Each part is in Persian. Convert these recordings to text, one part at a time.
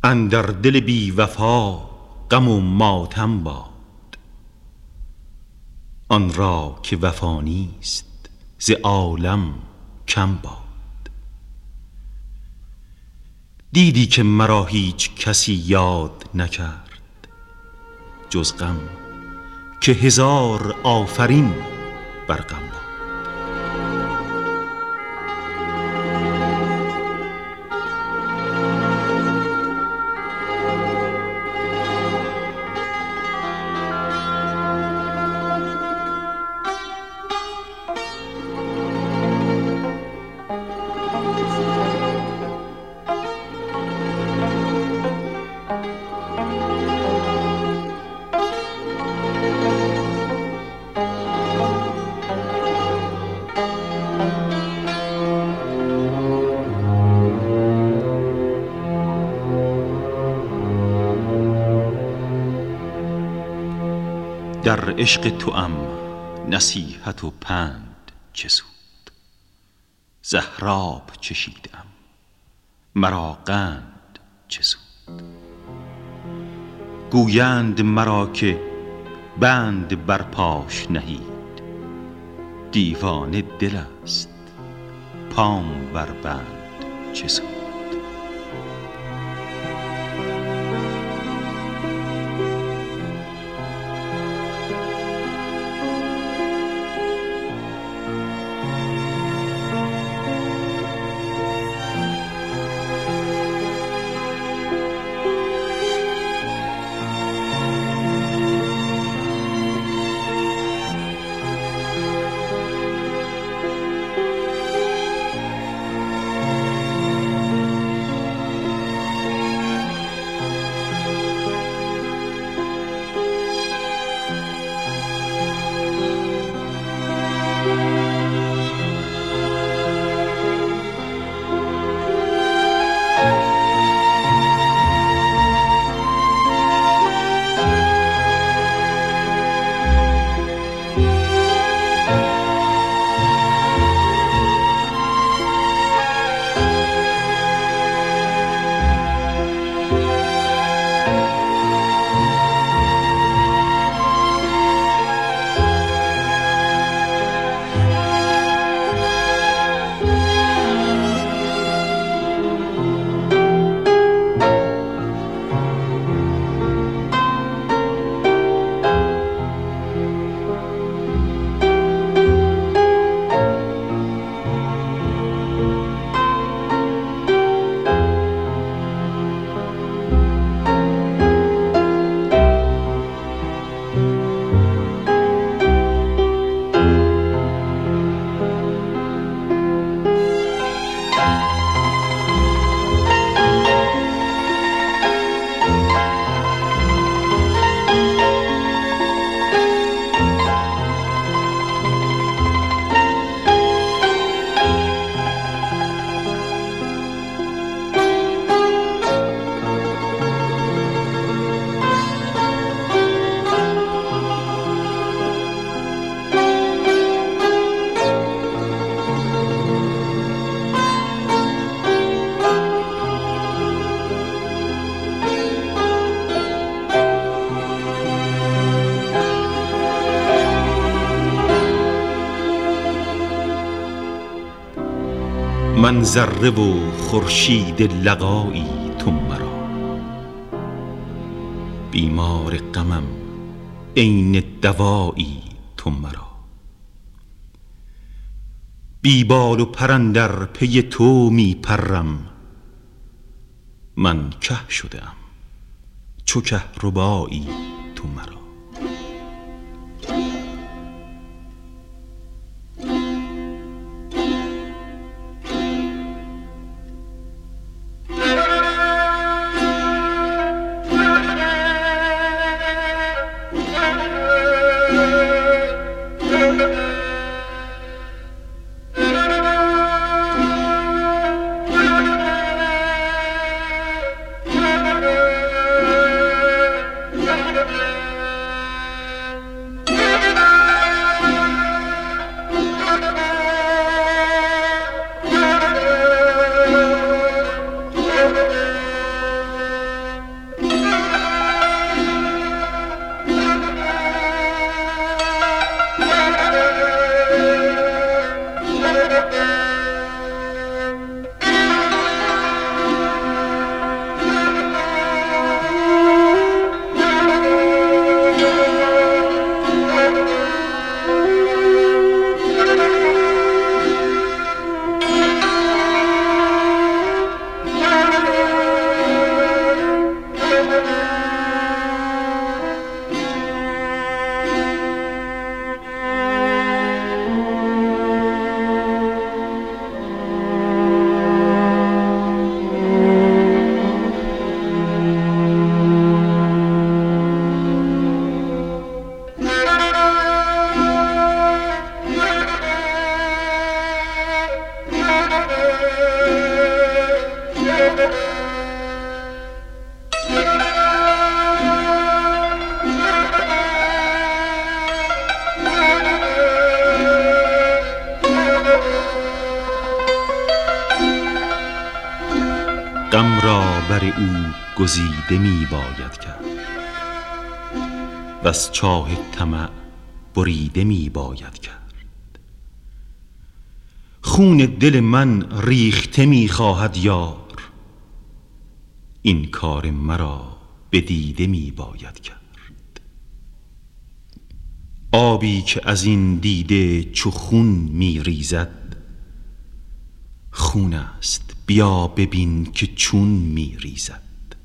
اندر دل بی وفا غم و ماتم باد، آن را که وفا نیست ز عالم کم باد. دیدی که مرا هیچ کسی یاد نکرد جز غم، که هزار آفرین بر غم باد. در عشق توام نصیحت و پند چه سود، زهراب چشیدم مرا قند چه سود. گویند مرا که بند بر پاش نهید، دیوانه دل است پام بر بند چه سود. من ذره و خورشید لقایی تو مرا، بیمار غمم عین دوایی تو مرا. بی بال و پر اندر پی تو می پرم، من که شدم چو کهربایی تو مرا. را بر او گزیده می باید کرد و از چاه طمع بریده می باید کرد. خون دل من ریخته می خواهد یار، این کار مرا به دیده می باید کرد. آبی که از این دیده چو خون می ریزد، خون است بیا ببین که چون می ریزد.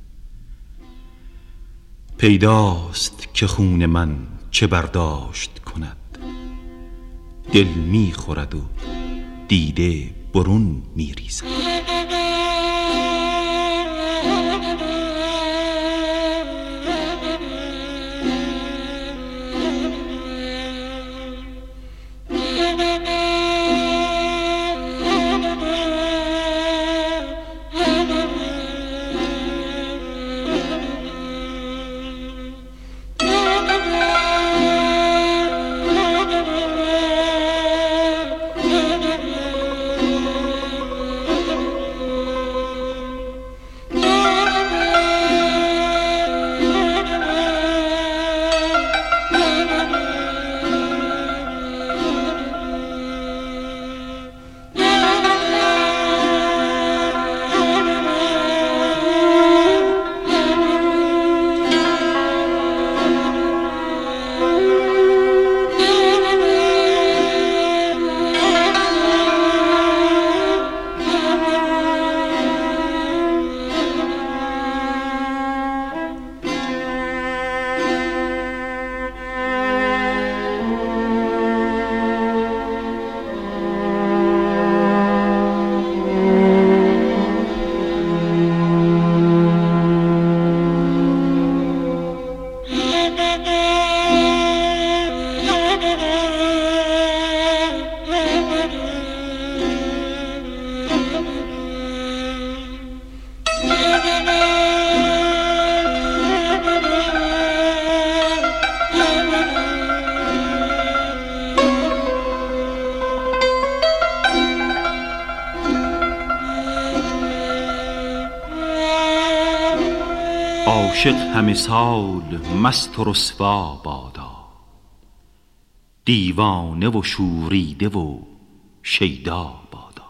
پیداست که خون من چه برداشت کند، دل می خورد و دیده برون می ریزد. عاشق همه سال مست و رسوا بادا، دیوانه و شوریده و شیدا بادا.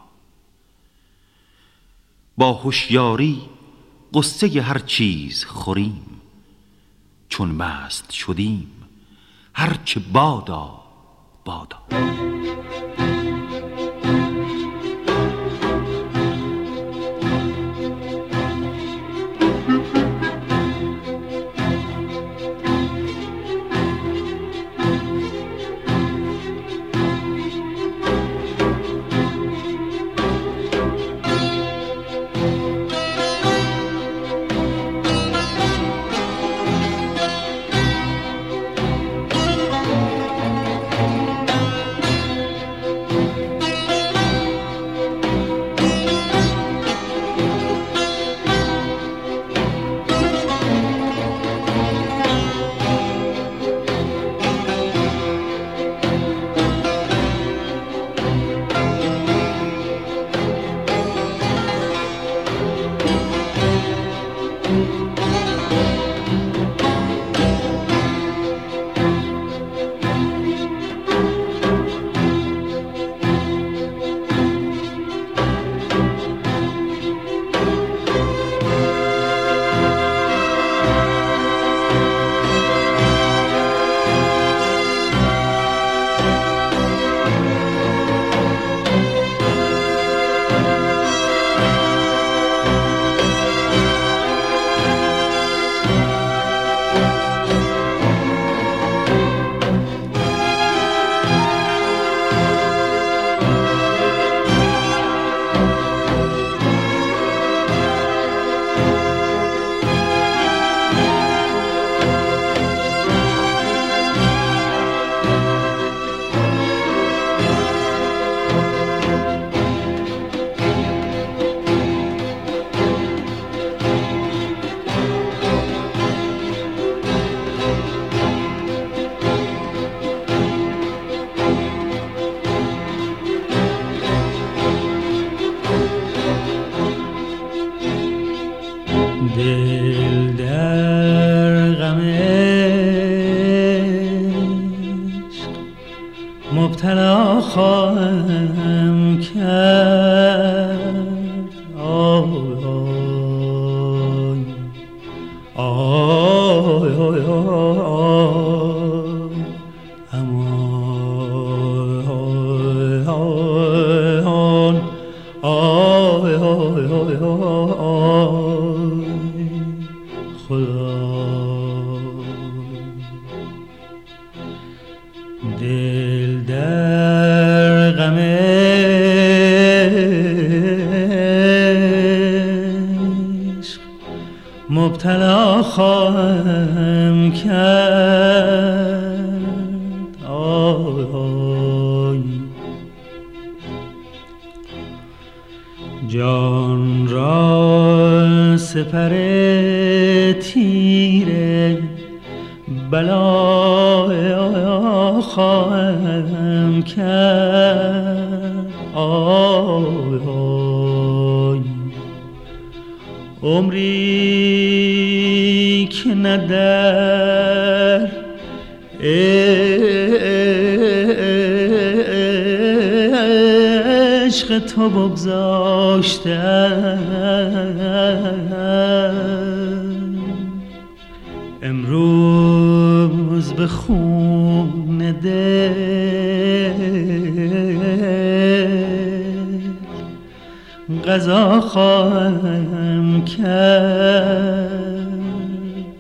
با هوشیاری قصه هر چیز خوریم، چون مست شدیم هرچه بادا بادا. دل در غم عشق مبتلا خواهم کرد. آی آی آی آی امان آی آی آی خدا. دل در غم عشق مبتلا خواهم کرد. آی جان را سپر تیره بلا خواهم کرد. آی آی عمری که نه در عشق تو بگذاشتم، امروز به خون دل قضا خواهم کرد.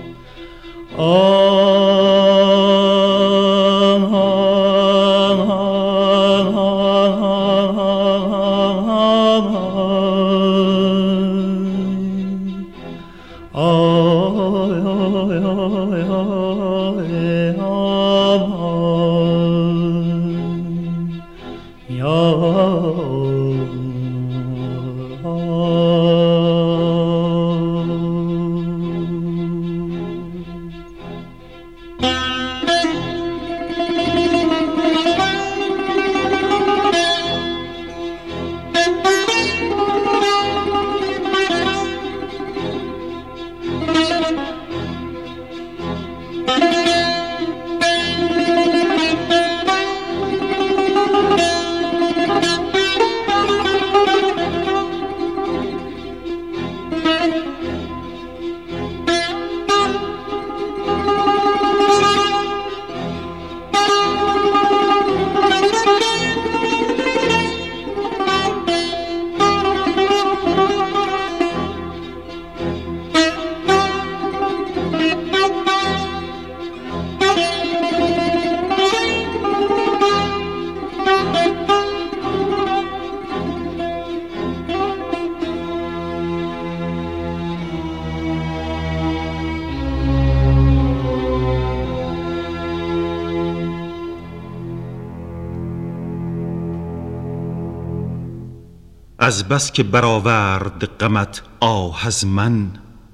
از بس که برآورد غمت آه از من،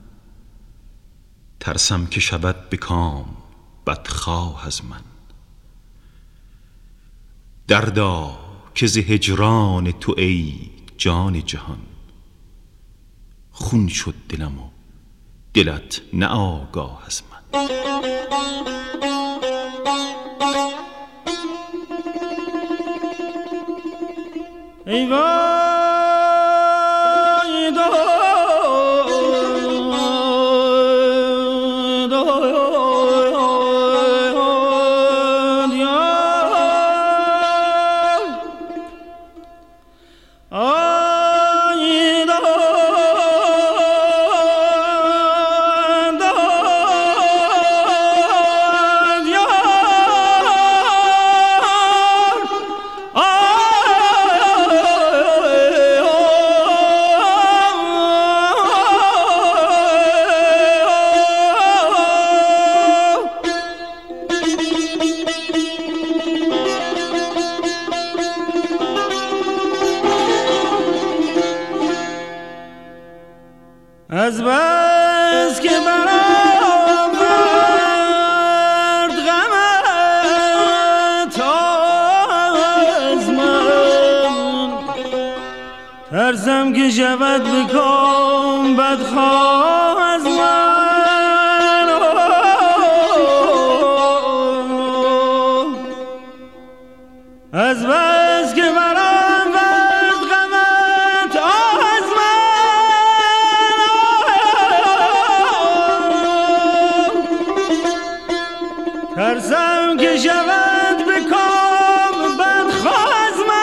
ترسم که شود به کام بدخواه از من. دردا که ز هجران تو ای جان جهان، خون شد دلم و دلت نه آگاه از من. ای وای از بس که برآورد غمت از من، ترسم که شود به کام بدخواه بخواه از من، از بس که برام ورد غمت از من، ترسم که شود به کام بدخواه از من.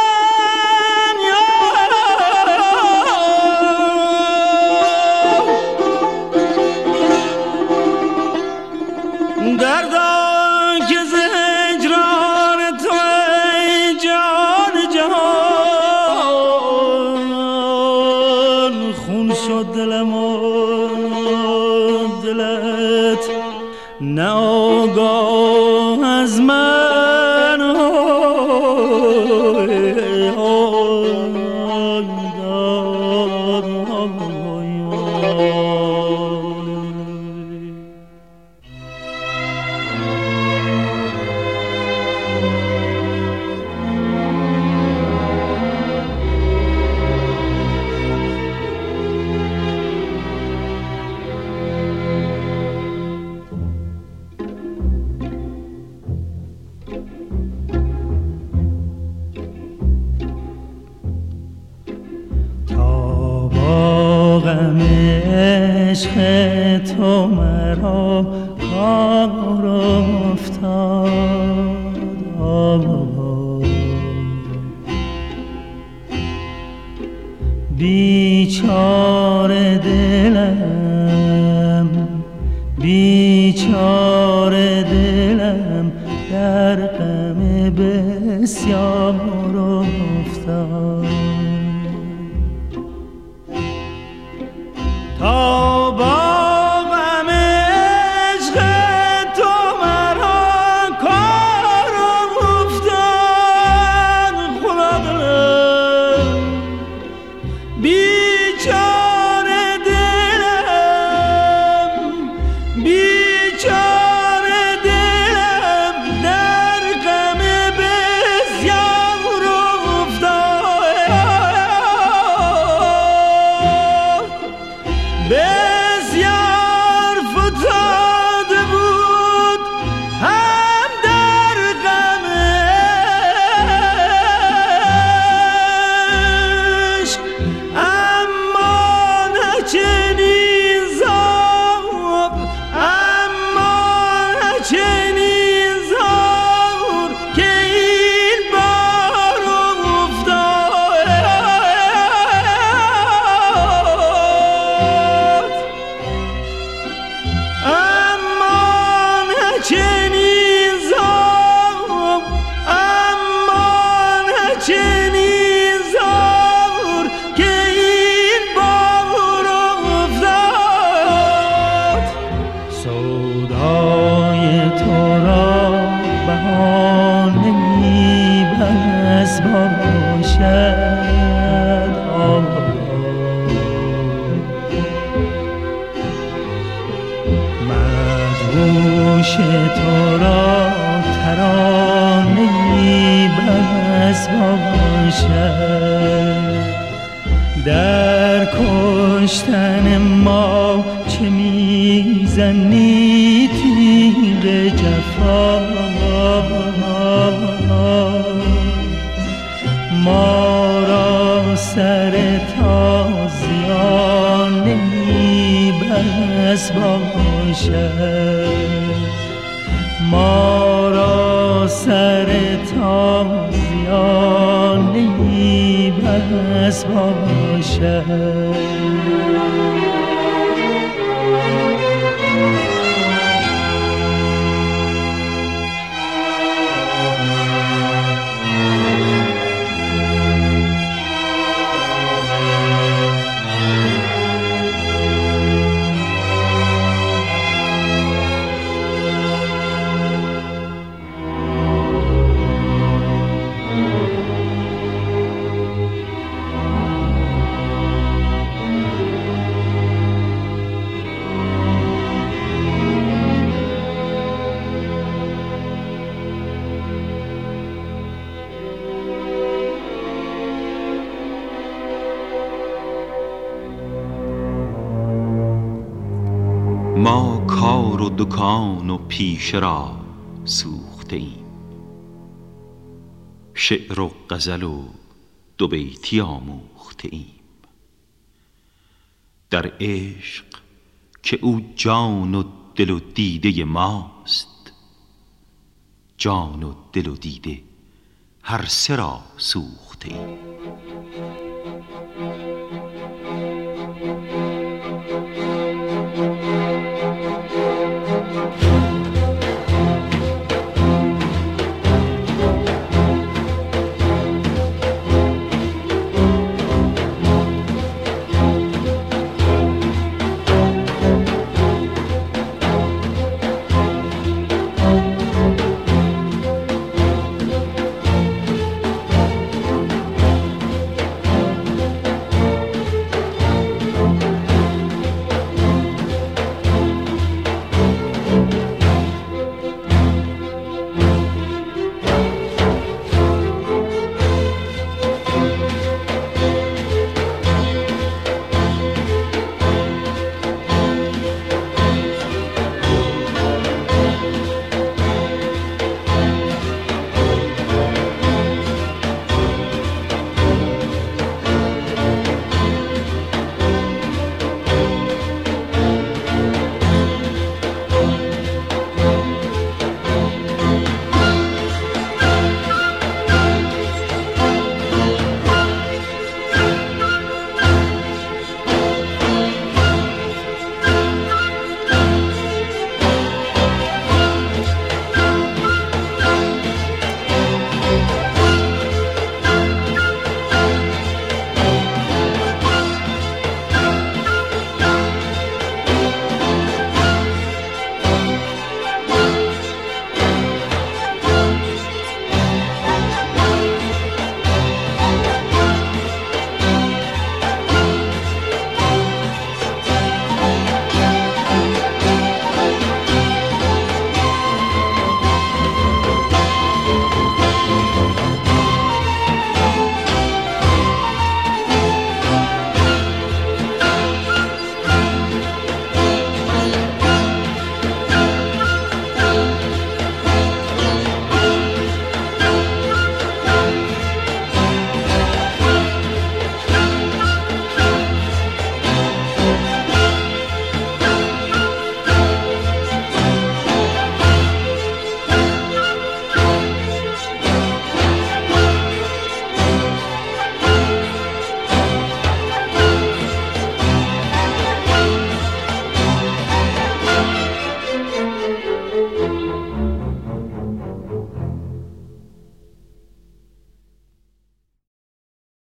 دردان که زجران تو ای جان جهان، خون شد دلم و دلت نه آگاه از من. عشق تو مرا کار افتاد، بیچاره دلم، بیچاره دلم در غم بسیار افتاد. تا با غم عشق تو مرا کار افتاد، خدا دلم، بیچاره دلم، بیچاره دلم در غم بسیار افتاد. بسیار فتاده بود هم در غمش، اما نه چنین زار، اما نه چنین زار که این بار افتاد. چنین زار، اما نه چنین زار که این بار افتاد. سودای تو را بهانه‌ای بس باشد، مدهوش تو را ترانه‌ای بس باشد. در کشتن ما چه میزنی تیغ جفا، ما را سر تازیانه‌ای بس باشد، ما را سر تازیانه‌ای بس باشد. ما کار و دکان و پیشه را سوخته ایم، شعر و غزل و دو بیتی آموخته ایم. در عشق که او جان و دل و دیده ماست، جان و دل و دیده هر سه را سوخته ایم.